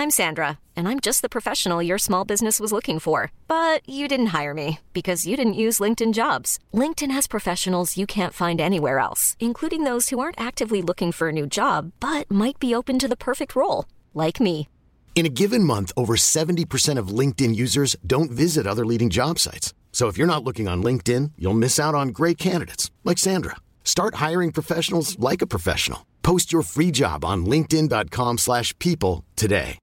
I'm Sandra, and I'm just the professional your small business was looking for. But you didn't hire me because you didn't use LinkedIn Jobs. LinkedIn has professionals you can't find anywhere else, including those who aren't actively looking for a new job, but might be open to the perfect role, like me. In a given month, over 70% of LinkedIn users don't visit other leading job sites. So if you're not looking on LinkedIn, you'll miss out on great candidates like Sandra. Start hiring professionals like a professional. Post your free job on linkedin.com/people today.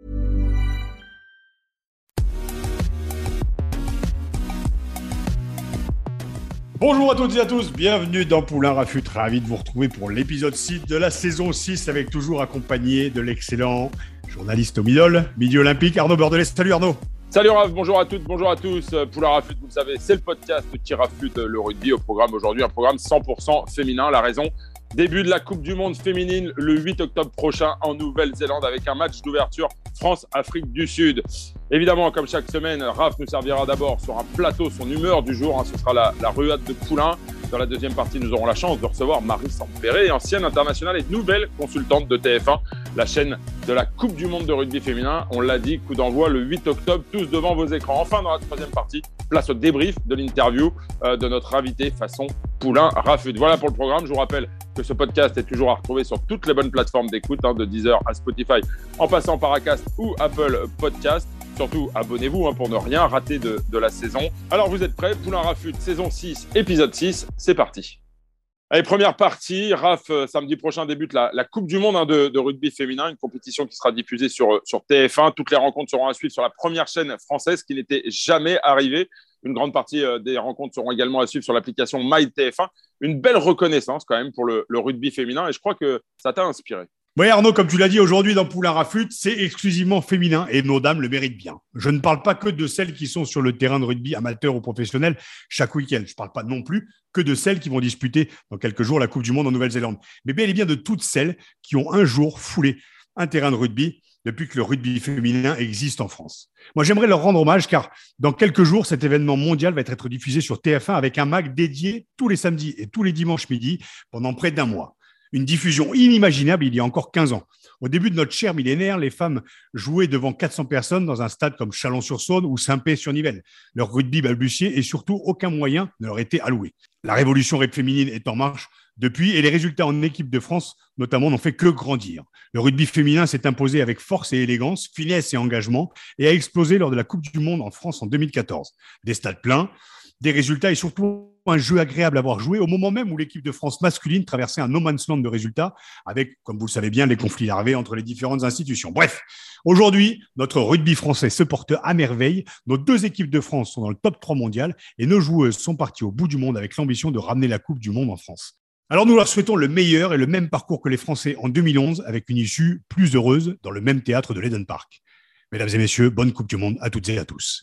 Bonjour à toutes et à tous, bienvenue dans Poulain Rafut, ravi de vous retrouver pour l'épisode 6 de la saison 6 avec toujours accompagné de l'excellent journaliste au Midi Olympique, Arnaud Bordelais. Salut Arnaud. Salut Raph, bonjour à toutes, bonjour à tous. Poulain Rafut, vous le savez, c'est le podcast qui rafute le rugby au programme aujourd'hui, un programme 100% féminin. La raison, début de la Coupe du Monde féminine le 8 octobre prochain en Nouvelle-Zélande avec un match d'ouverture France-Afrique du Sud. Évidemment, comme chaque semaine, Raph nous servira d'abord sur un plateau son humeur du jour. Ce sera la ruade de Poulain. Dans la deuxième partie, nous aurons la chance de recevoir Marie Sampere, ancienne internationale et nouvelle consultante de TF1, la chaîne de la Coupe du Monde de rugby féminin. On l'a dit, coup d'envoi le 8 octobre, tous devant vos écrans. Enfin, dans la troisième partie, place au débrief de l'interview de notre invité façon Poulain Rafut. Voilà pour le programme. Je vous rappelle que ce podcast est toujours à retrouver sur toutes les bonnes plateformes d'écoute, de Deezer à Spotify, en passant par Acast ou Apple Podcast. Surtout, abonnez-vous pour ne rien rater de la saison. Alors, vous êtes prêts? Poulain Rafut, saison 6, épisode 6, c'est parti. Allez, première partie. Raph, samedi prochain débute la Coupe du Monde de rugby féminin, une compétition qui sera diffusée sur TF1. Toutes les rencontres seront à suivre sur la première chaîne française, qui n'était jamais arrivée. Une grande partie des rencontres seront également à suivre sur l'application MyTF1. Une belle reconnaissance quand même pour le rugby féminin et je crois que ça t'a inspiré. Oui Arnaud, comme tu l'as dit aujourd'hui dans Poulain Rafut, c'est exclusivement féminin et nos dames le méritent bien. Je ne parle pas que de celles qui sont sur le terrain de rugby amateur ou professionnel chaque week-end. Je ne parle pas non plus que de celles qui vont disputer dans quelques jours la Coupe du Monde en Nouvelle-Zélande. Mais bel et bien de toutes celles qui ont un jour foulé un terrain de rugby depuis que le rugby féminin existe en France. Moi, j'aimerais leur rendre hommage car dans quelques jours, cet événement mondial va être diffusé sur TF1 avec un mag dédié tous les samedis et tous les dimanches midi pendant près d'un mois. Une diffusion inimaginable il y a encore 15 ans. Au début de notre cher millénaire, les femmes jouaient devant 400 personnes dans un stade comme Chalon-sur-Saône ou Saint-Pé-sur-Nivelle. Leur rugby balbutiait et surtout, aucun moyen ne leur était alloué. La révolution féminine est en marche depuis et les résultats en équipe de France, notamment, n'ont fait que grandir. Le rugby féminin s'est imposé avec force et élégance, finesse et engagement et a explosé lors de la Coupe du Monde en France en 2014. Des stades pleins, des résultats et surtout un jeu agréable à voir jouer au moment même où l'équipe de France masculine traversait un no man's land de résultats avec, comme vous le savez bien, les conflits larvés entre les différentes institutions. Bref, aujourd'hui, notre rugby français se porte à merveille. Nos deux équipes de France sont dans le top 3 mondial et nos joueuses sont parties au bout du monde avec l'ambition de ramener la Coupe du Monde en France. Alors nous leur souhaitons le meilleur et le même parcours que les Français en 2011 avec une issue plus heureuse dans le même théâtre de l'Eden Park. Mesdames et messieurs, bonne Coupe du Monde à toutes et à tous.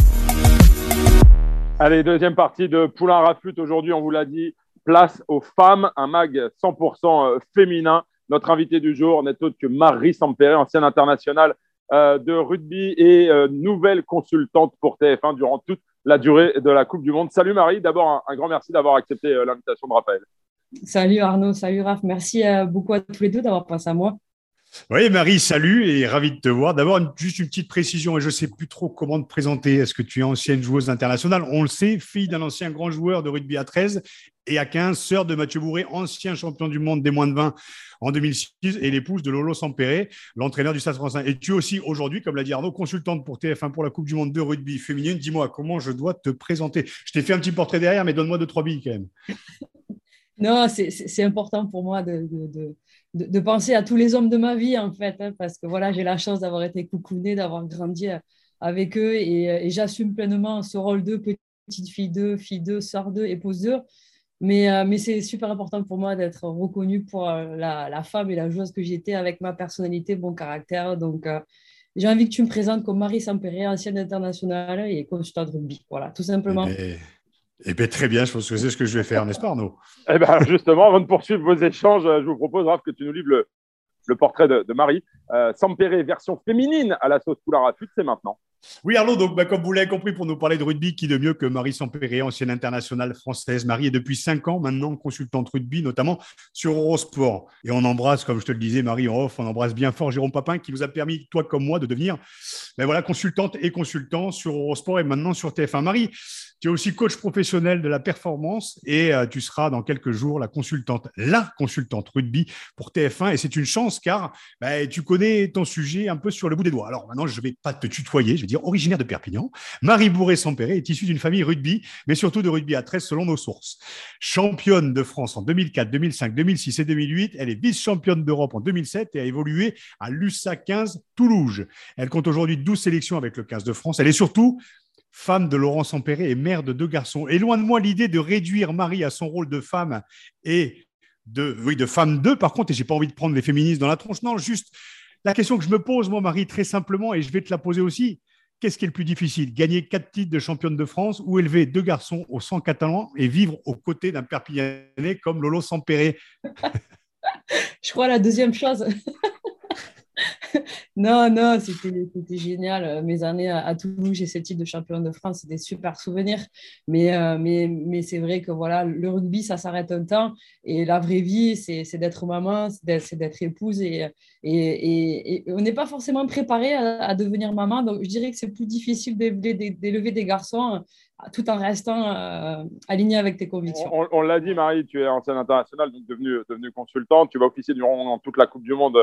Allez, deuxième partie de Poulain Rafut. Aujourd'hui, on vous l'a dit, place aux femmes, un mag 100% féminin. Notre invité du jour n'est autre que Marie Sampere, ancienne internationale de rugby et nouvelle consultante pour TF1 durant toute la durée de la Coupe du Monde. Salut Marie, d'abord un grand merci d'avoir accepté l'invitation de Raphaël. Salut Arnaud, salut Raph, merci beaucoup à tous les deux d'avoir pensé à moi. Oui, Marie, salut et ravi de te voir. D'abord, juste une petite précision, et je ne sais plus trop comment te présenter. Est-ce que tu es ancienne joueuse internationale? On le sait, fille d'un ancien grand joueur de rugby à 13 et à 15, sœur de Mathieu Bourré, ancien champion du monde des moins de 20 en 2006 et l'épouse de Lolo Sampere, l'entraîneur du Stade français. Et tu es aussi aujourd'hui, comme l'a dit Arnaud, consultante pour TF1 pour la Coupe du Monde de rugby féminine. Dis-moi, comment je dois te présenter? Je t'ai fait un petit portrait derrière, mais donne-moi 2-3 billes quand même. Non, c'est important pour moi de penser à tous les hommes de ma vie, en fait, parce que voilà, j'ai la chance d'avoir été coucounée, d'avoir grandi avec eux et j'assume pleinement ce rôle de petite fille d'eux, sœur d'eux, épouse d'eux. Mais c'est super important pour moi d'être reconnue pour la femme et la joueuse que j'étais avec ma personnalité, mon caractère. Donc, j'ai envie que tu me présentes comme Marie Sampere, ancienne internationale et consultante de rugby. Voilà, tout simplement. Eh bien, très bien, je pense que c'est ce que je vais faire, n'est-ce pas Arnaud? Eh bien, justement, avant de poursuivre vos échanges, je vous propose, Raph, que tu nous livres le portrait de Marie. Sampere, version féminine à la sauce Poulain Rafut, c'est maintenant. Oui, Arnaud, donc comme vous l'avez compris, pour nous parler de rugby, qui de mieux que Marie Sampéré, ancienne internationale française. Marie est depuis 5 ans maintenant consultante rugby, notamment sur Eurosport. Et on embrasse, comme je te le disais, Marie en off, on embrasse bien fort Jérôme Papin, qui nous a permis, toi comme moi, de devenir consultante et consultant sur Eurosport et maintenant sur TF1. Marie, tu es aussi coach professionnel de la performance et tu seras dans quelques jours la consultante rugby pour TF1. Et c'est une chance car tu connais ton sujet un peu sur le bout des doigts. Alors maintenant, je ne vais pas te tutoyer, je vais dire originaire de Perpignan. Marie Bourré-Sampéré est issue d'une famille rugby, mais surtout de rugby à 13 selon nos sources. Championne de France en 2004, 2005, 2006 et 2008, elle est vice-championne d'Europe en 2007 et a évolué à l'USA 15 Toulouse. Elle compte aujourd'hui 12 sélections avec le 15 de France. Elle est surtout femme de Laurent Sampéré et mère de 2 garçons. Et loin de moi l'idée de réduire Marie à son rôle de femme et de femme 2, par contre, et j'ai pas envie de prendre les féministes dans la tronche. Non, juste la question que je me pose, moi, Marie, très simplement, et je vais te la poser aussi. Qu'est-ce qui est le plus difficile? Gagner 4 titres de championne de France ou élever 2 garçons au sang catalan et vivre aux côtés d'un Perpignanais comme Lolo Sampéré? Je crois la deuxième chose. Non, c'était génial. Mes années à Toulouse, j'ai ce titre de championne de France, c'est des super souvenirs. Mais c'est vrai que voilà, le rugby, ça s'arrête un temps. Et la vraie vie, c'est d'être maman, c'est d'être épouse. Et on n'est pas forcément préparé à devenir maman. Donc, je dirais que c'est plus difficile d'élever des garçons tout en restant aligné avec tes convictions. On l'a dit, Marie, tu es ancienne internationale, donc devenue consultante. Tu vas officier durant toute la Coupe du Monde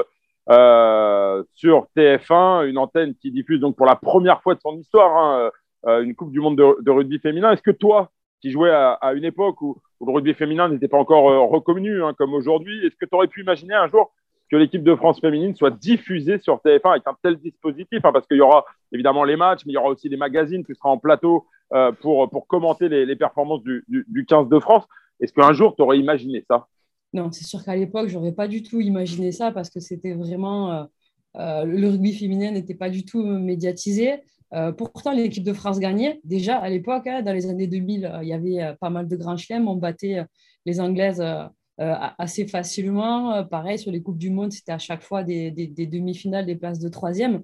sur TF1, une antenne qui diffuse donc pour la première fois de son histoire une Coupe du Monde de rugby féminin. Est-ce que toi, qui jouais à une époque où le rugby féminin n'était pas encore reconnu comme aujourd'hui, est-ce que tu aurais pu imaginer un jour que l'équipe de France féminine soit diffusée sur TF1 avec un tel dispositif, parce qu'il y aura évidemment les matchs, mais il y aura aussi les magazines, tu seras en plateau pour commenter les performances du 15 de France. Est-ce qu'un jour, tu aurais imaginé ça? Non, c'est sûr qu'à l'époque, je n'aurais pas du tout imaginé ça parce que c'était vraiment… le rugby féminin n'était pas du tout médiatisé. Pourtant, l'équipe de France gagnait. Déjà, à l'époque, dans les années 2000, il y avait pas mal de grands chelems. On battait les Anglaises assez facilement. Pareil, sur les Coupes du Monde, c'était à chaque fois des demi-finales, des places de troisième.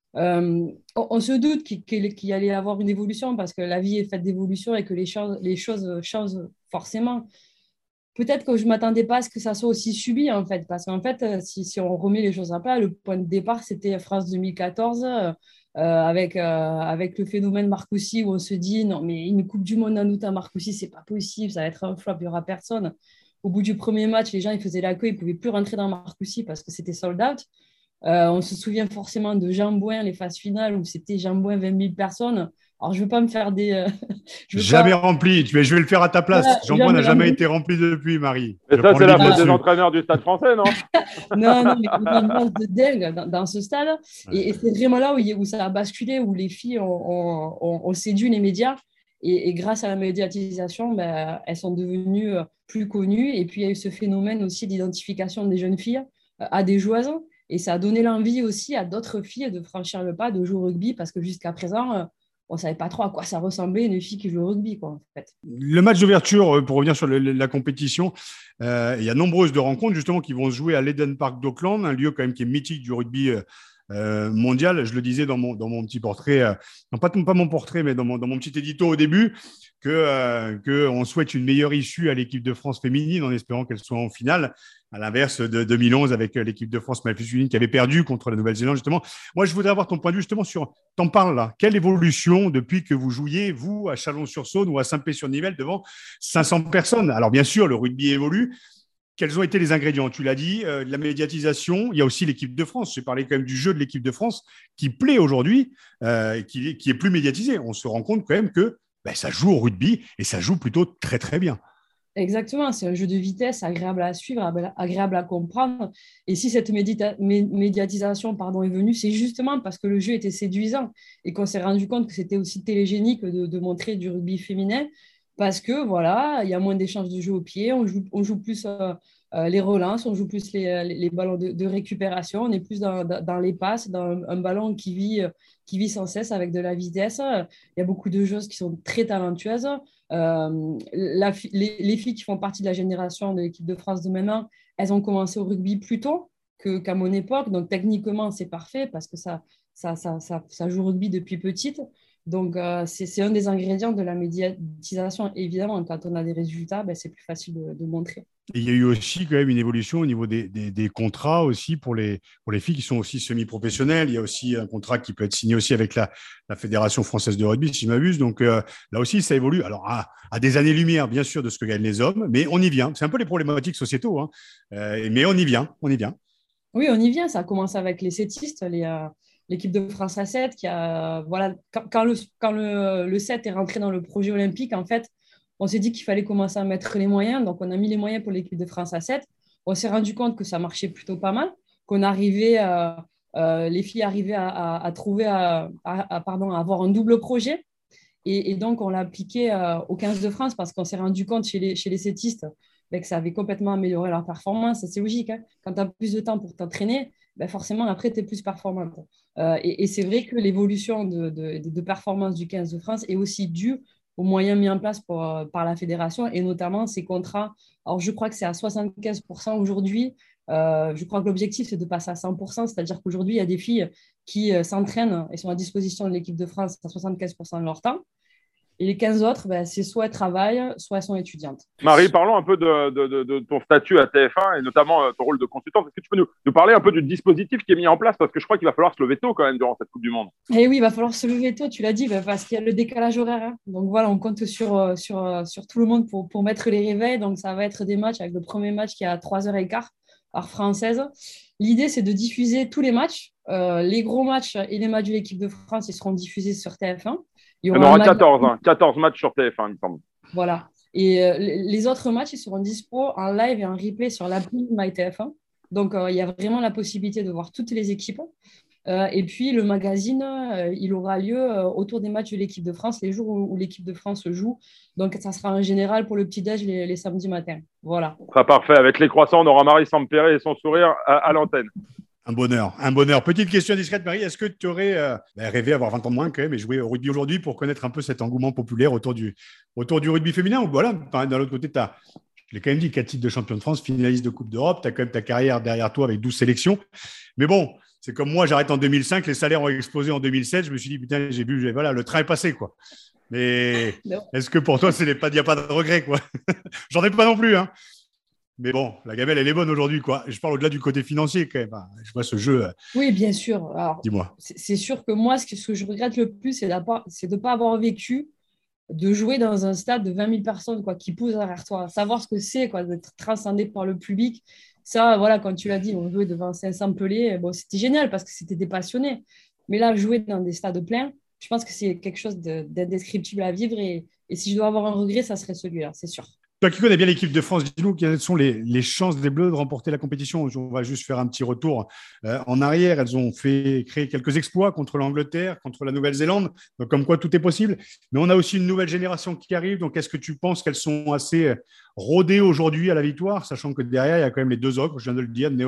On se doute qu'il allait y avoir une évolution parce que la vie est faite d'évolution et que les choses changent forcément. Peut-être que je ne m'attendais pas à ce que ça soit aussi subi, en fait, parce qu'en fait, si on remet les choses à plat, le point de départ, c'était France 2014, avec le phénomène Marcoussis, où on se dit, non, mais une Coupe du Monde en août à Marcoussis, ce n'est pas possible, ça va être un flop, il n'y aura personne. Au bout du premier match, les gens ils faisaient la queue, ils ne pouvaient plus rentrer dans Marcoussis parce que c'était sold out. On se souvient forcément de Jean Bouin, les phases finales, où c'était Jean Bouin, 20 000 personnes. Alors, je ne veux pas me faire des… Jamais rempli. Je vais le faire à ta place. Jean Bouin n'a jamais été rempli depuis, Marie. Mais ça, c'est la faute des entraîneurs du Stade français, non? Non, mais il y a une base de dingue dans ce stade. Et c'est vraiment là où ça a basculé, où les filles ont séduit les médias. Et grâce à la médiatisation, elles sont devenues plus connues. Et puis, il y a eu ce phénomène aussi d'identification des jeunes filles à des joueuses. Et ça a donné l'envie aussi à d'autres filles de franchir le pas, de jouer au rugby, parce que jusqu'à présent… on ne savait pas trop à quoi ça ressemblait une fille qui joue au rugby, quoi, en fait. Le match d'ouverture, pour revenir sur la compétition, il y a nombreuses de rencontres justement qui vont se jouer à l'Eden Park d'Auckland, un lieu quand même qui est mythique du rugby mondial. Je le disais dans mon petit portrait, non pas mon portrait, mais dans mon petit édito au début, qu'on souhaite une meilleure issue à l'équipe de France féminine en espérant qu'elle soit en finale, à l'inverse de 2011 avec l'équipe de France masculine qui avait perdu contre la Nouvelle-Zélande, justement. Moi, je voudrais avoir ton point de vue justement sur… T'en parles là. Quelle évolution depuis que vous jouiez, vous, à Chalon-sur-Saône ou à Saint-Pé-sur-Nivelle devant 500 personnes? Alors, bien sûr, le rugby évolue. Quels ont été les ingrédients? Tu l'as dit, de la médiatisation. Il y a aussi l'équipe de France. J'ai parlé quand même du jeu de l'équipe de France qui plaît aujourd'hui, qui est plus médiatisé. On se rend compte quand même que ça joue au rugby et ça joue plutôt très, très bien. Exactement, c'est un jeu de vitesse agréable à suivre, agréable à comprendre. Et si cette médiatisation est venue, c'est justement parce que le jeu était séduisant et qu'on s'est rendu compte que c'était aussi télégénique de montrer du rugby féminin parce que voilà, il y a moins d'échanges de jeu au pied, on joue plus les relances, on joue plus les ballons de récupération, on est plus dans les passes, dans un ballon qui vit sans cesse avec de la vitesse. Il y a beaucoup de joueuses qui sont très talentueuses. Les filles qui font partie de la génération de l'équipe de France de maintenant, elles ont commencé au rugby plus tôt. qu'à mon époque. Donc, techniquement, c'est parfait parce que ça joue au rugby depuis petite. Donc, c'est un des ingrédients de la médiatisation. Évidemment, quand on a des résultats, c'est plus facile de montrer. Et il y a eu aussi quand même une évolution au niveau des contrats aussi pour les filles qui sont aussi semi-professionnelles. Il y a aussi un contrat qui peut être signé aussi avec la Fédération française de rugby, si je m'abuse. Donc là aussi, ça évolue. Alors à des années-lumière, bien sûr, de ce que gagnent les hommes, mais on y vient. C'est un peu les problématiques sociétaux, hein. Mais on y vient. Oui, on y vient. Ça a commencé avec les settistes, l'équipe de France à 7 qui a, voilà, quand le 7 est rentré dans le projet olympique, en fait, on s'est dit qu'il fallait commencer à mettre les moyens. Donc, on a mis les moyens pour l'équipe de France à 7. On s'est rendu compte que ça marchait plutôt pas mal, les filles arrivaient à trouver, à avoir un double projet. Et donc, on l'a appliqué au 15 de France parce qu'on s'est rendu compte chez les settistes que ça avait complètement amélioré leur performance. C'est logique, hein. Quand tu as plus de temps pour t'entraîner, forcément, après, tu es plus performante. Et c'est vrai que l'évolution de performance du 15 de France est aussi due aux moyens mis en place par la fédération et notamment ces contrats. Alors, je crois que c'est à 75% aujourd'hui. Je crois que l'objectif, c'est de passer à 100%, c'est-à-dire qu'aujourd'hui, il y a des filles qui s'entraînent et sont à disposition de l'équipe de France à 75% de leur temps. Et les 15 autres, c'est soit elles travaillent, soit elles sont étudiantes. Marie, parlons un peu de ton statut à TF1 et notamment ton rôle de consultante. Est-ce que tu peux nous parler un peu du dispositif qui est mis en place? Parce que je crois qu'il va falloir se lever tôt quand même durant cette Coupe du Monde. Et oui, il va falloir se lever tôt, tu l'as dit, parce qu'il y a le décalage horaire, hein. Donc voilà, on compte sur tout le monde pour mettre les réveils. Donc ça va être des matchs avec le premier match qui est à 3h15, heure française. L'idée, c'est de diffuser tous les matchs. Les gros matchs et les matchs de l'équipe de France, ils seront diffusés sur TF1. Il y en aura 14 matchs sur TF1, il me semble. Voilà. Et les autres matchs, ils seront dispo en live et en replay sur l'appli MyTF1. Donc, il y a vraiment la possibilité de voir toutes les équipes. Et puis, le magazine, il aura lieu autour des matchs de l'équipe de France, les jours où l'équipe de France joue. Donc, ça sera en général pour le petit-déj les samedis matins. Voilà. Ça parfait. Avec les croissants, on aura Marie Sampere et son sourire à l'antenne. Un bonheur. Petite question discrète, Marie. Est-ce que tu aurais rêvé avoir 20 ans de moins quand même et jouer au rugby aujourd'hui pour connaître un peu cet engouement populaire autour du rugby féminin? Ou voilà, d'un autre côté, je l'ai quand même dit, 4 titres de champion de France, finaliste de Coupe d'Europe, tu as quand même ta carrière derrière toi avec 12 sélections. Mais bon, c'est comme moi, j'arrête en 2005, les salaires ont explosé en 2007. Je me suis dit, putain, voilà, le train est passé, quoi. Mais est-ce que pour toi, il n'y a pas de regret, quoi? J'en ai pas non plus, hein. Mais bon, la gamelle, elle est bonne aujourd'hui, quoi. Je parle au-delà du côté financier, quand même. Je vois ce jeu. Oui, bien sûr. Alors, dis-moi. C'est sûr que moi, ce que je regrette le plus, c'est de ne pas avoir vécu de jouer dans un stade de 20 000 personnes quoi, qui poussent derrière toi. Savoir ce que c'est quoi, d'être transcendé par le public. Ça, voilà, quand tu l'as dit, on jouait devant 500 pelés. Bon, c'était génial parce que c'était des passionnés. Mais là, jouer dans des stades pleins, je pense que c'est quelque chose d'indescriptible à vivre. Et si je dois avoir un regret, ça serait celui-là, c'est sûr. Toi qui connais bien l'équipe de France, dis-nous quelles sont les chances des Bleus de remporter la compétition. On va juste faire un petit retour en arrière. Elles ont créé quelques exploits contre l'Angleterre, contre la Nouvelle-Zélande, donc comme quoi tout est possible. Mais on a aussi une nouvelle génération qui arrive. Donc est-ce que tu penses qu'elles sont assez rodées aujourd'hui à la victoire, sachant que derrière, il y a quand même les deux autres, je viens de le dire,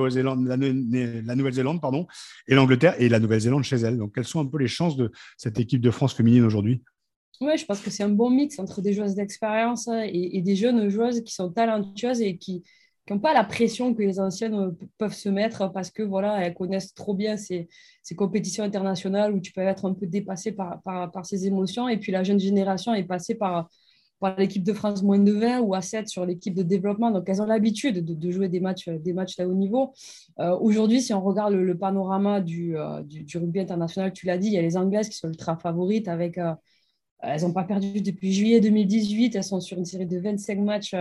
la Nouvelle-Zélande et l'Angleterre et la Nouvelle-Zélande chez elles. Donc quelles sont un peu les chances de cette équipe de France féminine aujourd'hui? Oui, je pense que c'est un bon mix entre des joueuses d'expérience et des jeunes joueuses qui sont talentueuses et qui n'ont pas la pression que les anciennes peuvent se mettre parce que voilà, elles connaissent trop bien ces compétitions internationales où tu peux être un peu dépassé par ces émotions. Et puis la jeune génération est passée par l'équipe de France moins de 20 ou à 7 sur l'équipe de développement. Donc elles ont l'habitude de jouer des matchs à haut niveau. Aujourd'hui, si on regarde le panorama du rugby international, tu l'as dit, il y a les Anglaises qui sont ultra favorites avec... elles n'ont pas perdu depuis juillet 2018. Elles sont sur une série de 25 matchs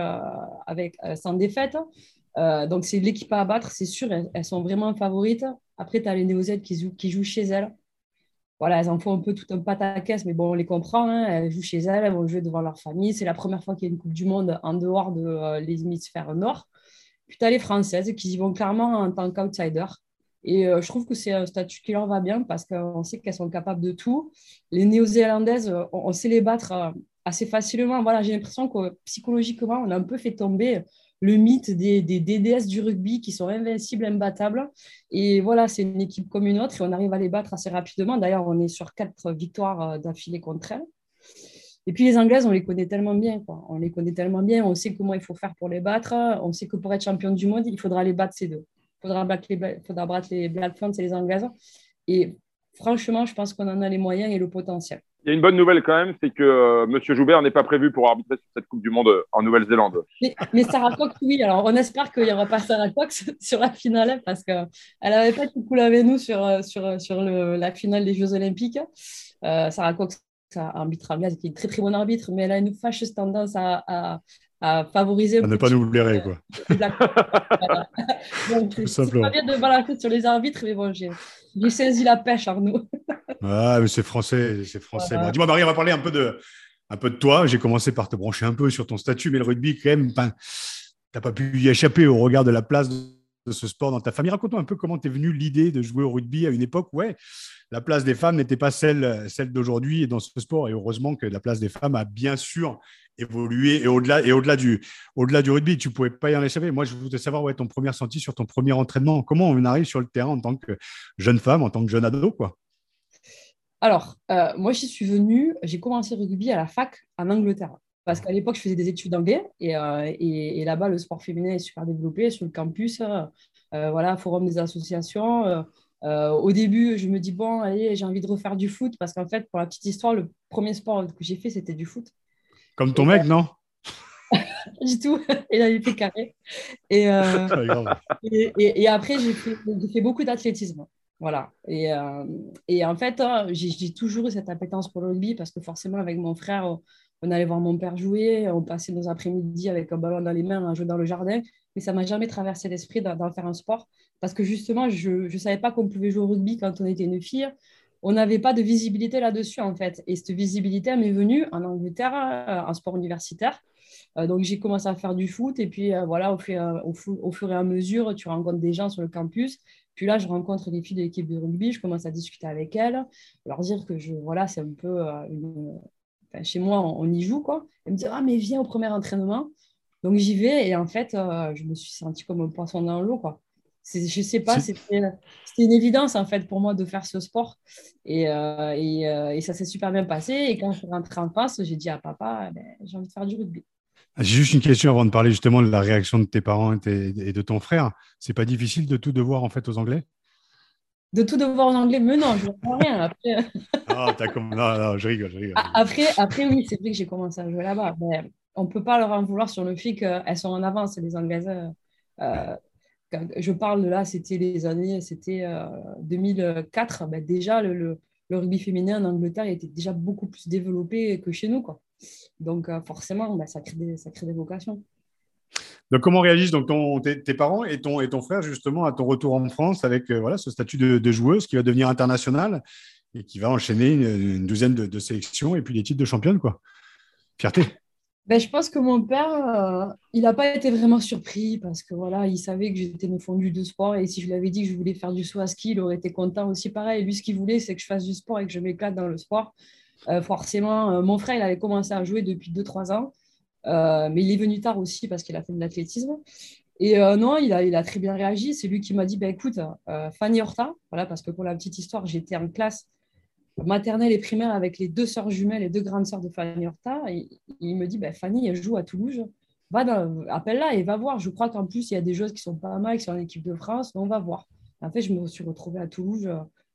sans défaite. Donc, c'est l'équipe à abattre, c'est sûr. Elles sont vraiment favorites. Après, tu as les Néo-Z qui jouent chez elles. Voilà, elles en font un peu tout un pataquès, mais bon, on les comprend. Hein. Elles jouent chez elles, elles vont jouer devant leur famille. C'est la première fois qu'il y a une Coupe du Monde en dehors de les hémisphères nord. Puis, tu as les Françaises qui y vont clairement en tant qu'outsiders. Et je trouve que c'est un statut qui leur va bien parce qu'on sait qu'elles sont capables de tout. Les Néo-Zélandaises, on sait les battre assez facilement. Voilà, j'ai l'impression que psychologiquement, on a un peu fait tomber le mythe des DDS du rugby qui sont invincibles, imbattables. Et voilà, c'est une équipe comme une autre et on arrive à les battre assez rapidement. D'ailleurs, on est sur 4 victoires d'affilée contre elles. Et puis les Anglaises, on les connaît tellement bien, quoi. On les connaît tellement bien, on sait comment il faut faire pour les battre. On sait que pour être championne du monde, il faudra les battre ces deux. faudra battre les Black Ferns et les Anglaises. Et franchement, je pense qu'on en a les moyens et le potentiel. Il y a une bonne nouvelle quand même, c'est que M. Joubert n'est pas prévu pour arbitrer sur cette Coupe du Monde en Nouvelle-Zélande. Mais Sarah Cox, oui. Alors, on espère qu'il n'y aura pas Sarah Cox sur la finale parce qu'elle n'avait pas été cool avec nous sur la finale des Jeux Olympiques. Sarah Cox, arbitre anglaise, qui est une très très bonne arbitre, mais elle a une fâcheuse tendance à favoriser. À ne pas nous blairer, quoi. Voilà. Donc, c'est pas bien de balancer sur les arbitres, mais bon, j'ai saisi la pêche, Arnaud. Ah, mais c'est français, c'est français. Voilà. Bon, dis-moi, Marie, on va parler un peu de toi. J'ai commencé par te brancher un peu sur ton statut, mais le rugby, quand même, tu n'as pas pu y échapper au regard de la place de ce sport dans ta famille. Raconte-moi un peu comment t'es venue l'idée de jouer au rugby à une époque où la place des femmes n'était pas celle d'aujourd'hui et dans ce sport. Et heureusement que la place des femmes a bien sûr évolué et au-delà du rugby. Tu ne pouvais pas y en échapper. Moi, je voudrais savoir ton premier ressenti sur ton premier entraînement. Comment on arrive sur le terrain en tant que jeune femme, en tant que jeune ado, quoi. Alors, moi, j'y suis venue, j'ai commencé le rugby à la fac en Angleterre. Parce qu'à l'époque, je faisais des études d'anglais et là-bas, le sport féminin est super développé sur le campus. Voilà, forum des associations. Au début, je me dis, bon, allez, j'ai envie de refaire du foot parce qu'en fait, pour la petite histoire, le premier sport que j'ai fait, c'était du foot. Comme ton mec, non? Pas du tout. Il avait fait carré. Et après, j'ai fait beaucoup d'athlétisme. Voilà. Et en fait, j'ai toujours eu cette appétence pour le rugby parce que forcément, avec mon frère, on allait voir mon père jouer, on passait nos après-midi avec un ballon dans les mains à jouer dans le jardin. Mais ça ne m'a jamais traversé l'esprit d'en faire un sport parce que justement, je ne savais pas qu'on pouvait jouer au rugby quand on était une fille. On n'avait pas de visibilité là-dessus, en fait. Et cette visibilité, elle m'est venue en Angleterre, en sport universitaire. Donc, j'ai commencé à faire du foot. Et puis, voilà, au fur et à mesure, tu rencontres des gens sur le campus. Puis là, je rencontre les filles de l'équipe de rugby. Je commence à discuter avec elles, leur dire que voilà, c'est un peu chez moi, on y joue, quoi. Elles me disent, ah, mais viens au premier entraînement. Donc, j'y vais. Et en fait, je me suis sentie comme un poisson dans l'eau, quoi. Je ne sais pas, c'était une évidence, en fait, pour moi de faire ce sport. Et ça s'est super bien passé. Et quand je suis rentrée en France, j'ai dit à papa, j'ai envie de faire du rugby. J'ai juste une question avant de parler justement de la réaction de tes parents et de ton frère. C'est pas difficile de tout devoir en fait aux Anglais? De tout devoir en anglais, mais non, je ne vois rien. Après... non, je rigole. Après, oui, c'est vrai que j'ai commencé à jouer là-bas. Mais on ne peut pas leur en vouloir sur le fait qu'elles sont en avance, les Anglaises. Quand je parle de là, c'était 2004. Ben déjà, le rugby féminin en Angleterre était déjà beaucoup plus développé que chez nous, quoi. Donc, forcément, ça crée des vocations. Donc, comment réagissent donc tes parents et ton frère justement à ton retour en France avec ce statut de joueuse qui va devenir international et qui va enchaîner une douzaine de sélections et puis des titres de championne, quoi. Fierté. Je pense que mon père, il n'a pas été vraiment surpris parce que voilà, il savait que j'étais une fondue de sport et si je lui avais dit que je voulais faire du saut à ski, il aurait été content aussi pareil. Lui, ce qu'il voulait, c'est que je fasse du sport et que je m'éclate dans le sport. Forcément, mon frère, il avait commencé à jouer depuis 2-3 ans, mais il est venu tard aussi parce qu'il a fait de l'athlétisme. Et non, il a très bien réagi. C'est lui qui m'a dit, écoute, Fanny Horta, voilà, parce que pour la petite histoire, j'étais en classe maternelle et primaire avec les 2 sœurs jumelles et 2 grandes sœurs de Fanny Horta. Et il me dit, Fanny, elle joue à Toulouse. Appelle-la et va voir. Je crois qu'en plus, il y a des joueuses qui sont pas mal, qui sont en équipe de France. Donc, on va voir. En fait, je me suis retrouvée à Toulouse,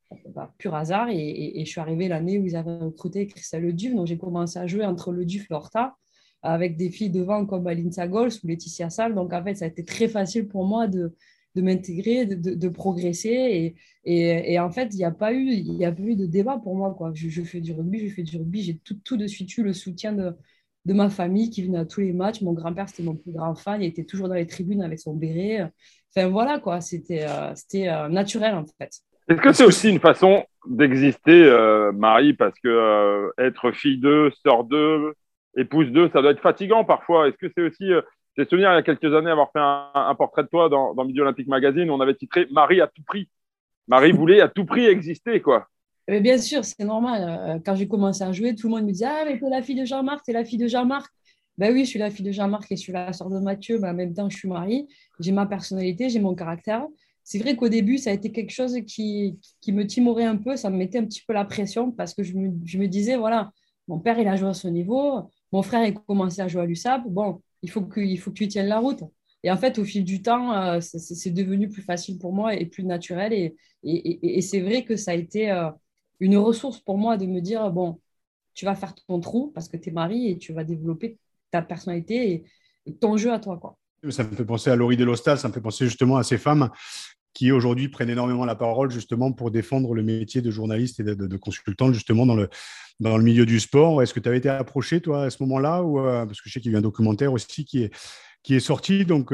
pur hasard. Et je suis arrivée l'année où ils avaient recruté Christelle Leduf. Donc, j'ai commencé à jouer entre Leduf et Horta, avec des filles devant comme Aline Sagols ou Laetitia Salle. Donc, en fait, ça a été très facile pour moi de m'intégrer, de progresser. Et en fait, il n'y a pas eu de débat pour moi, quoi. Je fais du rugby. J'ai tout de suite eu le soutien de ma famille qui venait à tous les matchs. Mon grand-père, c'était mon plus grand fan. Il était toujours dans les tribunes avec son béret. Enfin, voilà, quoi. C'était naturel, en fait. Est-ce que c'est aussi une façon d'exister, Marie, parce que être fille d'eux, sœur d'eux, épouse d'eux, ça doit être fatigant parfois. Est-ce que c'est aussi... J'ai souvenir il y a quelques années avoir fait un portrait de toi dans Midi Olympique Magazine où on avait titré « Marie à tout prix ». Marie voulait à tout prix exister, quoi. Mais bien sûr, c'est normal. Quand j'ai commencé à jouer, tout le monde me disait « Ah, mais t'es la fille de Jean-Marc, t'es la fille de Jean-Marc ». Ben oui, je suis la fille de Jean-Marc et je suis la sœur de Mathieu, mais en même temps, je suis Marie. J'ai ma personnalité, j'ai mon caractère. C'est vrai qu'au début, ça a été quelque chose qui me timorait un peu, ça me mettait un petit peu la pression parce que je me disais, voilà, mon père, il a joué à ce niveau, mon frère, il a commencé à jouer à l'USAP, bon, il faut que tu tiennes la route. Et en fait, au fil du temps, c'est devenu plus facile pour moi et plus naturel. Et c'est vrai que ça a été une ressource pour moi de me dire, bon, tu vas faire ton trou parce que tu es mari et tu vas développer ta personnalité et ton jeu à toi, quoi. Ça me fait penser à Laurie Delostal, ça me fait penser justement à ces femmes qui aujourd'hui prennent énormément la parole justement pour défendre le métier de journaliste et de consultante justement dans le milieu du sport. Est-ce que tu avais été approché, toi, à ce moment-là parce que je sais qu'il y a eu un documentaire aussi qui est sorti. Donc,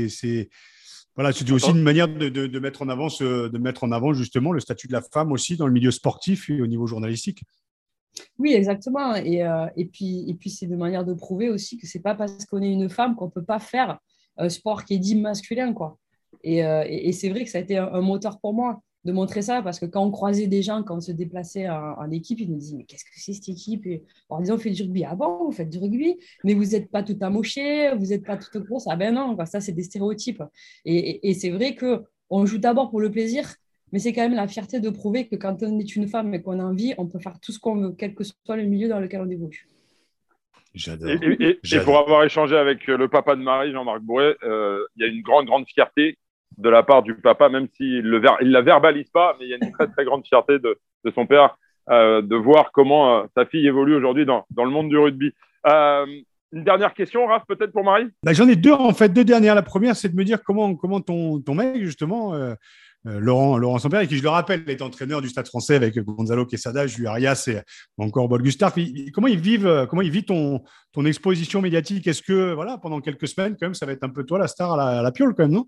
voilà, c'est aussi une manière de mettre en avant de mettre en avant justement le statut de la femme aussi dans le milieu sportif et au niveau journalistique. Oui, exactement. Et puis c'est une manière de prouver aussi que c'est pas parce qu'on est une femme qu'on peut pas faire un sport qui est dit masculin, quoi. Et c'est vrai que ça a été un moteur pour moi de montrer ça, parce que quand on croisait des gens, quand on se déplaçait en équipe, ils nous disaient, mais qu'est-ce que c'est cette équipe? Et on disait, on fait du rugby. Ah bon, vous faites du rugby? Mais vous n'êtes pas tout amoché, vous n'êtes pas toute grosse. Ah ben non, quoi, ça, c'est des stéréotypes. Et c'est vrai qu'on joue d'abord pour le plaisir, mais c'est quand même la fierté de prouver que quand on est une femme et qu'on a envie, on peut faire tout ce qu'on veut, quel que soit le milieu dans lequel on évolue. J'adore. Et pour avoir échangé avec le papa de Marie, Jean-Marc Bourret, il y a une grande, grande fierté de la part du papa, même s'il ne la verbalise pas, mais il y a une très, très grande fierté de son père de voir comment sa fille évolue aujourd'hui dans le monde du rugby. Une dernière question, Raph, peut-être pour Marie? J'en ai deux, en fait, deux dernières. La première, c'est de me dire comment ton mec, justement, Laurent Sampère, et qui, je le rappelle, est entraîneur du Stade Français avec Gonzalo Quesada, Jules Arias et encore Paul Gustave. Comment il vit ton exposition médiatique? Est-ce que, voilà, pendant quelques semaines, quand même, ça va être un peu toi la star à la piole, quand même, non?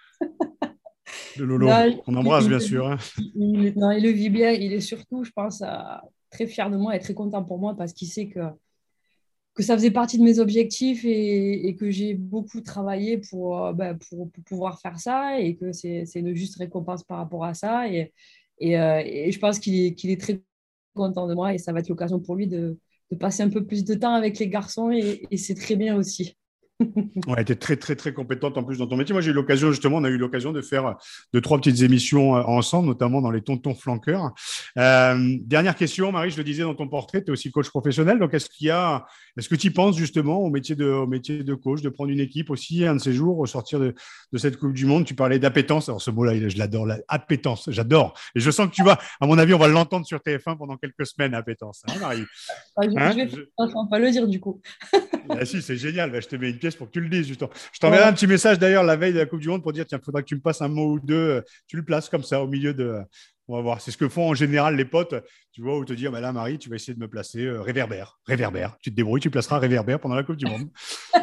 De Lolo, qu'on embrasse, bien sûr. Hein. Il le vit bien. Il est surtout, je pense, très fier de moi et très content pour moi, parce qu'il sait que ça faisait partie de mes objectifs et que j'ai beaucoup travaillé pour pouvoir faire ça, et que c'est une juste récompense par rapport à ça. Et je pense qu'il est très content de moi, et ça va être l'occasion pour lui de passer un peu plus de temps avec les garçons, et c'est très bien aussi. Ouais, tu es très, très, très compétente en plus dans ton métier. Moi, on a eu l'occasion de faire 2-3 petites émissions ensemble, notamment dans les Tontons Flanqueurs. Dernière question, Marie, je le disais dans ton portrait, tu es aussi coach professionnel. Donc, est-ce que tu y penses justement au métier de coach, de prendre une équipe aussi un de ces jours, au sortir de cette Coupe du Monde? Tu parlais d'appétence. Alors, ce mot-là, je l'adore, l'appétence, j'adore. Et je sens que à mon avis, on va l'entendre sur TF1 pendant quelques semaines, appétence. Hein, Marie? On va le dire du coup. Ah si, c'est génial. Je te mets une pièce pour que tu le dises, justement. Je t'enverrai un petit message d'ailleurs la veille de la Coupe du Monde pour dire, tiens, il faudra que tu me passes un mot ou deux. Tu le places comme ça au milieu de. On va voir. C'est ce que font en général les potes, tu vois, où te dire, là, Marie, tu vas essayer de me placer réverbère. Tu te débrouilles, tu placeras réverbère pendant la Coupe du Monde.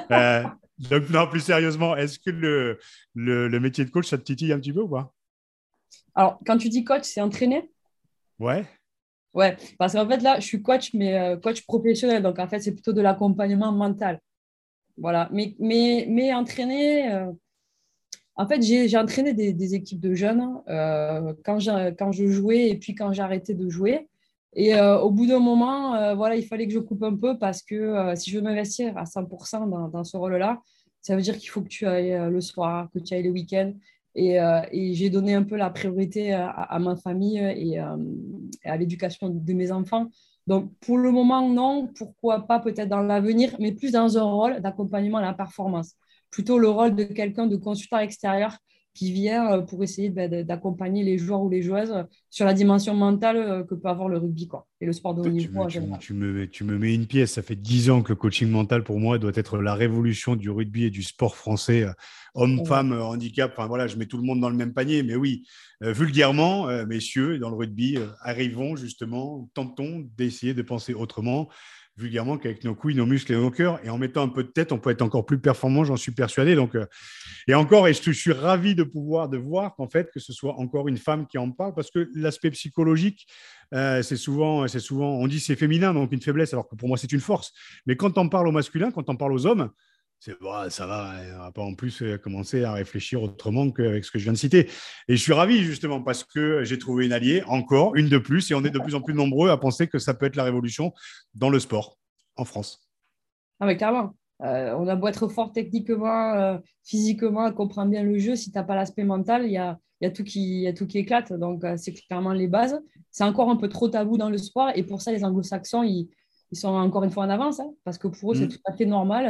Donc, non, plus sérieusement, est-ce que le métier de coach, ça te titille un petit peu ou pas? Alors, quand tu dis coach, c'est entraîner? Ouais. Ouais, parce qu'en fait, là, je suis coach, mais coach professionnel. Donc, en fait, c'est plutôt de l'accompagnement mental. Voilà. Mais entraîner, en fait, j'ai entraîné des équipes de jeunes quand je jouais, et puis quand j'ai arrêté de jouer. Et au bout d'un moment, voilà, il fallait que je coupe un peu, parce que si je veux m'investir à 100% dans ce rôle-là, ça veut dire qu'il faut que tu ailles le soir, que tu ailles le week-end. Et j'ai donné un peu la priorité à ma famille et à l'éducation de mes enfants. Donc, pour le moment, non. Pourquoi pas peut-être dans l'avenir, mais plus dans un rôle d'accompagnement à la performance. Plutôt le rôle de quelqu'un de consultant extérieur qui vient pour essayer d'accompagner les joueurs ou les joueuses sur la dimension mentale que peut avoir le rugby, quoi, et le sport de haut niveau en général. Tu me mets une pièce. Ça fait 10 ans que le coaching mental, pour moi, doit être la révolution du rugby et du sport français. Homme-femme, handicap, enfin voilà, je mets tout le monde dans le même panier. Mais oui, vulgairement, messieurs, dans le rugby, arrivons justement, tentons d'essayer de penser autrement. Vulgairement, qu'avec nos couilles, nos muscles et nos cœurs, et en mettant un peu de tête, on peut être encore plus performant, j'en suis persuadé. Donc, et je suis ravi de voir qu'en fait, que ce soit encore une femme qui en parle, parce que l'aspect psychologique, c'est souvent, on dit c'est féminin, donc une faiblesse, alors que pour moi, c'est une force. Mais quand on parle au masculin, quand on parle aux hommes, ça va, on ne va pas en plus commencer à réfléchir autrement qu'avec ce que je viens de citer. Et je suis ravi justement parce que j'ai trouvé une alliée, encore une de plus, et on est de plus en plus nombreux à penser que ça peut être la révolution dans le sport en France. Ah mais carrément. On a beau être fort techniquement, physiquement, comprendre bien le jeu, si tu n'as pas l'aspect mental, il y a tout qui éclate. Donc, c'est clairement les bases. C'est encore un peu trop tabou dans le sport, et pour ça, les anglo-saxons, ils sont encore une fois en avance, hein, parce que pour eux, c'est tout à fait normal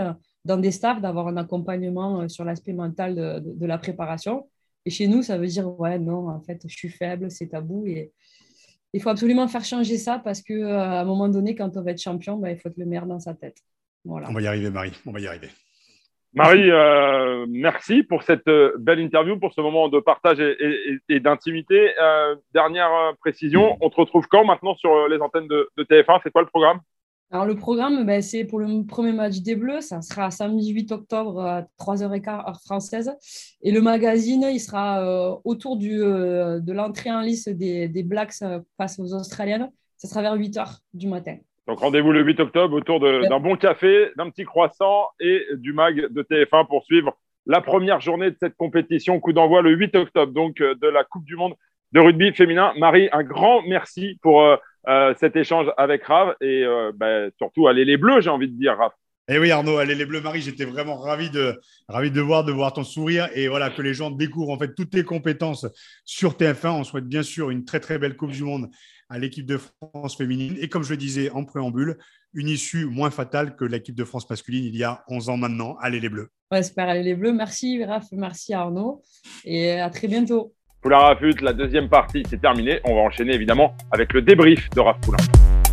dans des staffs, d'avoir un accompagnement sur l'aspect mental de la préparation. Et chez nous, ça veut dire, ouais, non, en fait, je suis faible, c'est tabou. Et il faut absolument faire changer ça parce qu'à un moment donné, quand on va être champion, il faut être le meilleur dans sa tête. Voilà. On va y arriver, Marie. On va y arriver. Marie, merci pour cette belle interview, pour ce moment de partage et d'intimité. Dernière précision, on te retrouve quand maintenant sur les antennes de TF1 ? C'est quoi le programme ? Alors, le programme, c'est pour le premier match des Bleus. Ça sera samedi 8 octobre à 3h15 heure française. Et le magazine, il sera autour de l'entrée en lice des Blacks face aux Australiennes. Ça sera vers 8h du matin. Donc, rendez-vous le 8 octobre autour d'un bon café, d'un petit croissant et du mag de TF1 pour suivre la première journée de cette compétition. Coup d'envoi le 8 octobre, donc de la Coupe du Monde de rugby féminin. Marie, un grand merci pour cet échange avec Raph et surtout, allez les Bleus, j'ai envie de dire, Raph. Eh oui, Arnaud, allez les Bleus, Marie, j'étais vraiment ravi de voir ton sourire et voilà, que les gens découvrent en fait toutes tes compétences sur TF1. On souhaite bien sûr une très très belle Coupe du Monde à l'équipe de France féminine et comme je le disais en préambule, une issue moins fatale que l'équipe de France masculine il y a 11 ans maintenant. Allez les Bleus. On espère aller les Bleus. Merci Raph, merci Arnaud et à très bientôt. Poulain Rafut, la deuxième partie, c'est terminé. On va enchaîner évidemment avec le débrief de Raph Poulain.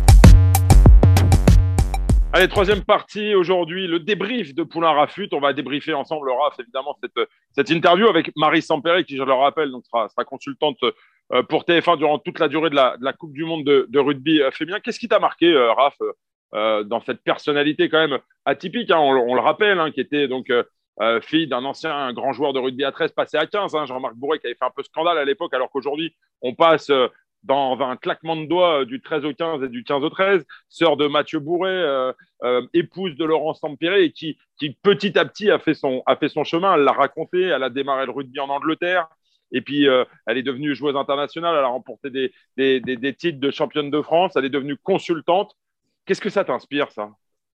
Allez, troisième partie aujourd'hui, le débrief de Poulain Rafut. On va débriefer ensemble, Raph, évidemment, cette interview avec Marie Sampere, qui, je le rappelle, donc sera consultante pour TF1 durant toute la durée de la Coupe du Monde de rugby féminin. Qu'est-ce qui t'a marqué, Raph, dans cette personnalité quand même atypique, hein, on le rappelle, hein, qui était donc fille d'un ancien grand joueur de rugby à 13 passé à 15, hein, Jean-Marc Bourret, qui avait fait un peu scandale à l'époque, alors qu'aujourd'hui, on passe dans un claquement de doigts du 13 au 15 et du 15 au 13, sœur de Mathieu Bourret, épouse de Laurent Sampere, et qui petit à petit a fait son chemin. Elle l'a raconté, elle a démarré le rugby en Angleterre, et puis elle est devenue joueuse internationale, elle a remporté des titres de championne de France, elle est devenue consultante. Qu'est-ce que ça t'inspire, ça ?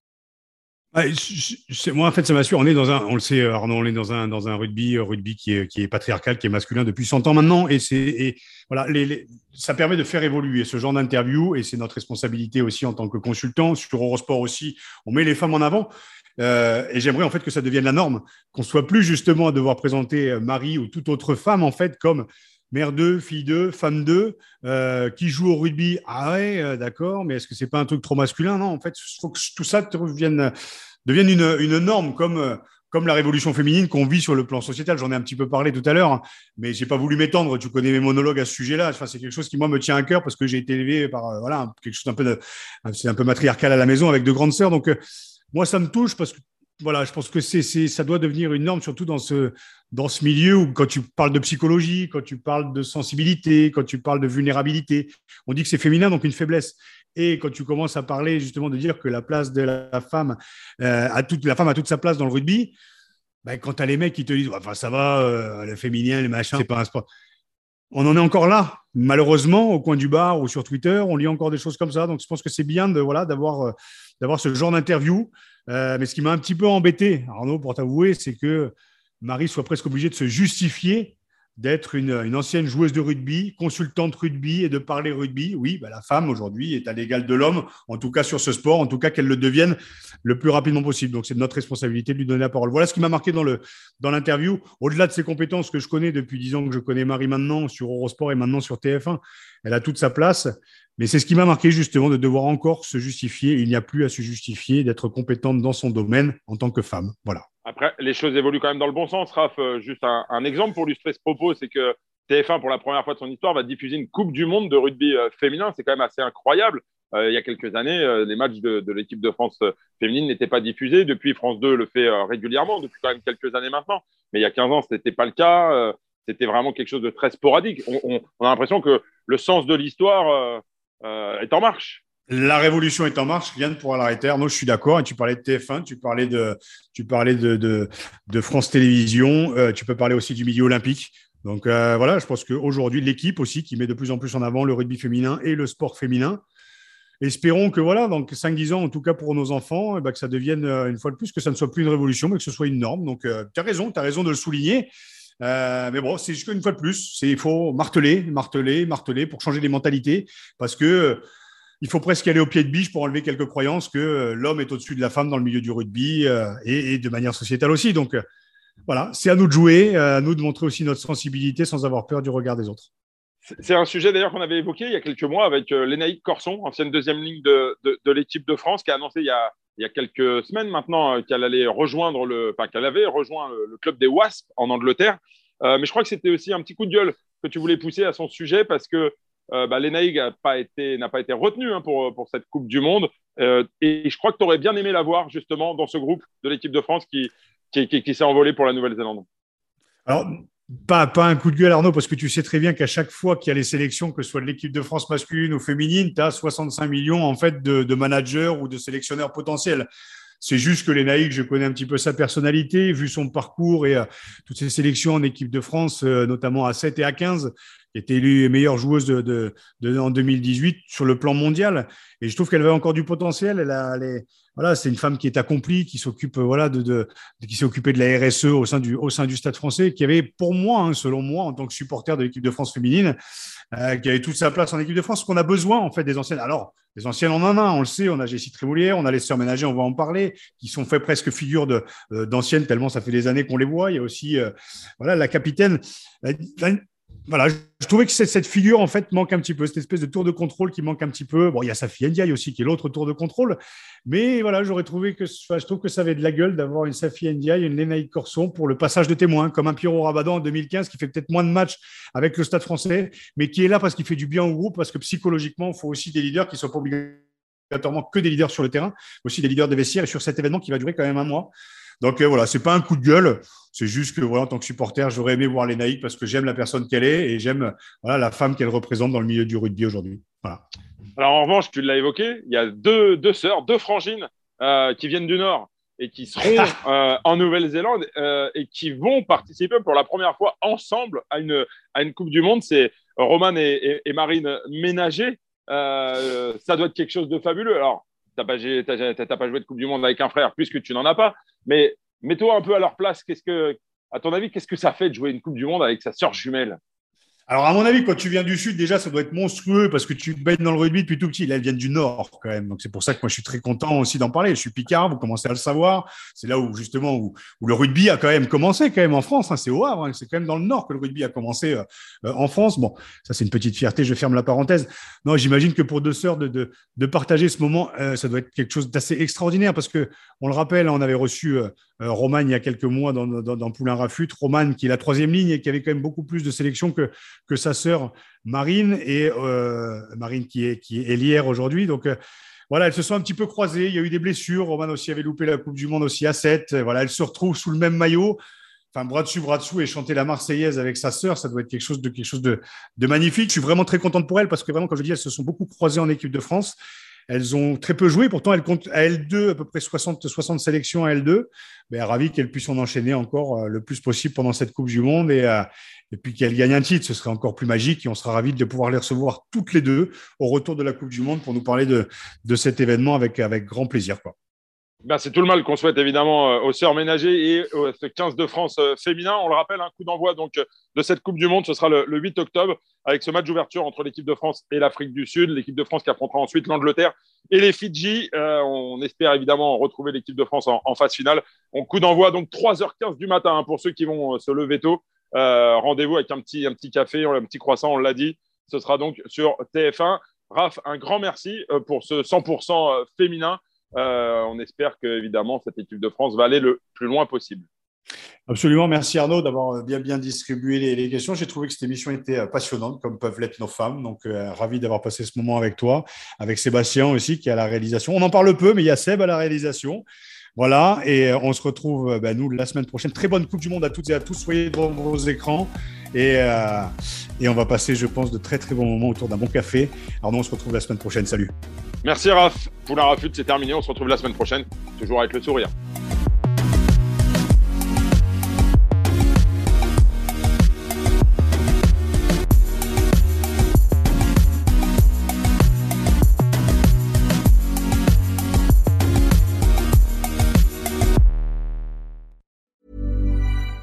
Moi, en fait, ça m'assure. On le sait, Arnaud, on est dans un rugby qui est patriarcal, qui est masculin depuis 100 ans maintenant. Et voilà, ça permet de faire évoluer ce genre d'interview. Et c'est notre responsabilité aussi en tant que consultant. Sur Eurosport aussi, on met les femmes en avant. Et j'aimerais en fait que ça devienne la norme, qu'on soit plus justement à devoir présenter Marie ou toute autre femme en fait comme mère d'eux, fille d'eux, femme d'eux, qui joue au rugby. Ah ouais, d'accord, mais est-ce que c'est pas un truc trop masculin ? Non, en fait, il faut que tout ça devienne une norme comme la révolution féminine qu'on vit sur le plan sociétal. J'en ai un petit peu parlé tout à l'heure, mais j'ai pas voulu m'étendre. Tu connais mes monologues à ce sujet-là. Enfin, c'est quelque chose qui, moi, me tient à cœur parce que j'ai été élevé par quelque chose c'est un peu matriarcal à la maison avec deux grandes sœurs. Donc, moi, ça me touche parce que voilà, je pense que ça doit devenir une norme, surtout dans ce milieu où quand tu parles de psychologie, quand tu parles de sensibilité, quand tu parles de vulnérabilité, on dit que c'est féminin, donc une faiblesse. Et quand tu commences à parler justement de dire que la place de la femme, la femme a toute sa place dans le rugby, quand tu as les mecs qui te disent enfin, ça va, le féminin, le machin, c'est pas un sport. On en est encore là, malheureusement, au coin du bar ou sur Twitter, on lit encore des choses comme ça. Donc, je pense que c'est bien d'avoir ce genre d'interview. Mais ce qui m'a un petit peu embêté, Arnaud, pour t'avouer, c'est que Marie soit presque obligée de se justifier d'être une ancienne joueuse de rugby, consultante rugby et de parler rugby. Oui, la femme aujourd'hui est à l'égal de l'homme, en tout cas sur ce sport, en tout cas qu'elle le devienne le plus rapidement possible. Donc, c'est de notre responsabilité de lui donner la parole. Voilà ce qui m'a marqué dans l'interview. Au-delà de ses compétences que je connais depuis 10 ans que je connais Marie maintenant sur Eurosport et maintenant sur TF1, elle a toute sa place. Mais c'est ce qui m'a marqué justement de devoir encore se justifier. Il n'y a plus à se justifier d'être compétente dans son domaine en tant que femme. Voilà. Après, les choses évoluent quand même dans le bon sens, Raph. Juste un exemple pour illustrer ce propos, c'est que TF1, pour la première fois de son histoire, va diffuser une Coupe du Monde de rugby féminin. C'est quand même assez incroyable. Il y a quelques années, les matchs de l'équipe de France féminine n'étaient pas diffusés. Depuis, France 2 le fait régulièrement, depuis quand même quelques années maintenant. Mais il y a 15 ans, ce n'était pas le cas. C'était vraiment quelque chose de très sporadique. On a l'impression que le sens de l'histoire est en marche. La révolution est en marche, rien ne pourra l'arrêter. Arnaud, je suis d'accord. Et tu parlais de TF1, tu parlais de France Télévisions, tu peux parler aussi du milieu olympique. Donc voilà, je pense qu'aujourd'hui, l'équipe aussi qui met de plus en plus en avant le rugby féminin et le sport féminin. Espérons que voilà, dans 5-10 ans, en tout cas pour nos enfants, que ça devienne une fois de plus, que ça ne soit plus une révolution, mais que ce soit une norme. Donc tu as raison de le souligner. Mais bon, c'est juste une fois de plus, il faut marteler pour changer les mentalités parce que il faut presque aller au pied de biche pour enlever quelques croyances que l'homme est au-dessus de la femme dans le milieu du rugby et de manière sociétale aussi. Donc, voilà, c'est à nous de jouer, à nous de montrer aussi notre sensibilité sans avoir peur du regard des autres. C'est un sujet d'ailleurs qu'on avait évoqué il y a quelques mois avec Lénaïque Corson, ancienne deuxième ligne de l'équipe de France, qui a annoncé il y a quelques semaines maintenant qu'elle allait rejoindre qu'elle avait rejoint le club des Wasps en Angleterre. Mais je crois que c'était aussi un petit coup de gueule que tu voulais pousser à son sujet parce que Lénaïque n'a pas été retenue pour cette Coupe du Monde. Et je crois que tu aurais bien aimé la voir justement dans ce groupe de l'équipe de France qui s'est envolé pour la Nouvelle-Zélande. Alors, pas un coup de gueule, Arnaud, parce que tu sais très bien qu'à chaque fois qu'il y a les sélections, que ce soit de l'équipe de France masculine ou féminine, tu as 65 millions en fait, de managers ou de sélectionneurs potentiels. C'est juste que Lénaïque, je connais un petit peu sa personnalité, vu son parcours et toutes ses sélections en équipe de France, notamment à 7 et à 15, qui était élue meilleure joueuse en 2018 sur le plan mondial. Et je trouve qu'elle avait encore du potentiel. Voilà, c'est une femme qui est accomplie, qui s'occupe qui s'est occupée de la RSE au sein du Stade Français, qui avait pour moi, selon moi, en tant que supporter de l'équipe de France féminine, qui avait toute sa place en équipe de France, qu'on a besoin en fait des anciennes. Alors, les anciennes, on en a, on le sait, on a Jessie Trémoulière, on a les sœurs Ménager, on va en parler, qui sont fait presque figure d'anciennes, tellement ça fait des années qu'on les voit. Il y a aussi la capitaine. Voilà, je trouvais que cette figure, en fait, manque un petit peu, cette espèce de tour de contrôle qui manque un petit peu. Bon, il y a Safi Ndiaye aussi, qui est l'autre tour de contrôle. Mais voilà, je trouve que ça avait de la gueule d'avoir une Safi Ndiaye, une Lénaïque Corson pour le passage de témoin, comme un Pierrot Rabadan en 2015, qui fait peut-être moins de matchs avec le Stade Français, mais qui est là parce qu'il fait du bien au groupe, parce que psychologiquement, il faut aussi des leaders qui ne soient pas obligatoirement que des leaders sur le terrain, mais aussi des leaders de vestiaire et sur cet événement qui va durer quand même un mois. Donc voilà, c'est pas un coup de gueule, c'est juste que en tant que supporter, j'aurais aimé voir Lénaïque parce que j'aime la personne qu'elle est et j'aime la femme qu'elle représente dans le milieu du rugby aujourd'hui. Voilà. Alors en revanche, tu l'as évoqué, il y a deux sœurs, deux frangines qui viennent du Nord et qui seront en Nouvelle-Zélande et qui vont participer pour la première fois ensemble à une Coupe du Monde. C'est Romane et Marine Ménager. Ça doit être quelque chose de fabuleux. Alors, t'as pas joué de Coupe du Monde avec un frère puisque tu n'en as pas, mais mets-toi un peu à leur place. À ton avis, qu'est-ce que ça fait de jouer une Coupe du Monde avec sa sœur jumelle? Alors, à mon avis, quand tu viens du Sud, déjà, ça doit être monstrueux parce que tu te baignes dans le rugby depuis tout petit. Là, elles viennent du Nord quand même. Donc, c'est pour ça que moi, je suis très content aussi d'en parler. Je suis Picard, vous commencez à le savoir. C'est là où, justement, où le rugby a quand même commencé quand même en France. Hein. C'est au Havre. Hein. C'est quand même dans le Nord que le rugby a commencé en France. Bon, ça, c'est une petite fierté. Je ferme la parenthèse. Non, j'imagine que pour deux sœurs, de partager ce moment, ça doit être quelque chose d'assez extraordinaire parce que, on le rappelle, on avait reçu Romane il y a quelques mois dans Poulain Rafut. Romane, qui est la troisième ligne et qui avait quand même beaucoup plus de sélection que sa sœur Marine et Marine qui est ailière aujourd'hui. Donc voilà, elles se sont un petit peu croisées. Il y a eu des blessures. Romane aussi avait loupé la Coupe du Monde aussi à 7. Voilà, elles se retrouvent sous le même maillot. Enfin, bras dessous et chanter la Marseillaise avec sa sœur, ça doit être quelque chose de magnifique. Je suis vraiment très contente pour elles parce que vraiment, comme je dis, elles se sont beaucoup croisées en équipe de France. Elles ont très peu joué, pourtant elles comptent à L2 à peu près 60 sélections à L2. Mais ravi qu'elles puissent en enchaîner encore le plus possible pendant cette Coupe du Monde et puis qu'elles gagnent un titre, ce serait encore plus magique et on sera ravis de pouvoir les recevoir toutes les deux au retour de la Coupe du Monde pour nous parler de cet événement avec grand plaisir, quoi. Ben, c'est tout le mal qu'on souhaite évidemment aux sœurs Ménager et aux 15 de France féminin. On le rappelle, un coup d'envoi donc de cette Coupe du Monde, ce sera le 8 octobre avec ce match d'ouverture entre l'équipe de France et l'Afrique du Sud. L'équipe de France qui affrontera ensuite l'Angleterre et les Fidji. On espère évidemment retrouver l'équipe de France en phase finale. On coup d'envoi donc 3h15 du matin pour ceux qui vont se lever tôt. Rendez-vous avec un petit café, un petit croissant, on l'a dit. Ce sera donc sur TF1. Raph, un grand merci pour ce 100% féminin. On espère que évidemment cette équipe de France va aller le plus loin possible. Absolument, merci Arnaud d'avoir bien distribué les questions. J'ai trouvé que cette émission était passionnante, comme peuvent l'être nos femmes. Donc, ravi d'avoir passé ce moment avec toi, avec Sébastien aussi, qui est à la réalisation. On en parle peu, mais il y a Seb à la réalisation. Voilà, et on se retrouve, nous, la semaine prochaine. Très bonne Coupe du Monde à toutes et à tous. Soyez devant vos écrans. Et on va passer, je pense, de très, très bons moments autour d'un bon café. Arnaud, on se retrouve la semaine prochaine. Salut. Merci Raph. Poulain Rafut, c'est terminé. On se retrouve la semaine prochaine, toujours avec le sourire.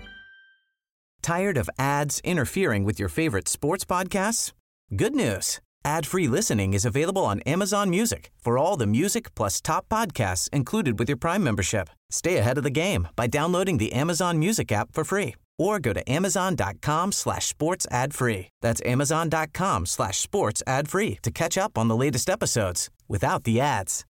Tired of ads interfering with your favorite sports podcasts? Good news. Ad-free listening is available on Amazon Music for all the music plus top podcasts included with your Prime membership. Stay ahead of the game by downloading the Amazon Music app for free or go to amazon.com/sports ad free. That's amazon.com/sports ad free to catch up on the latest episodes without the ads.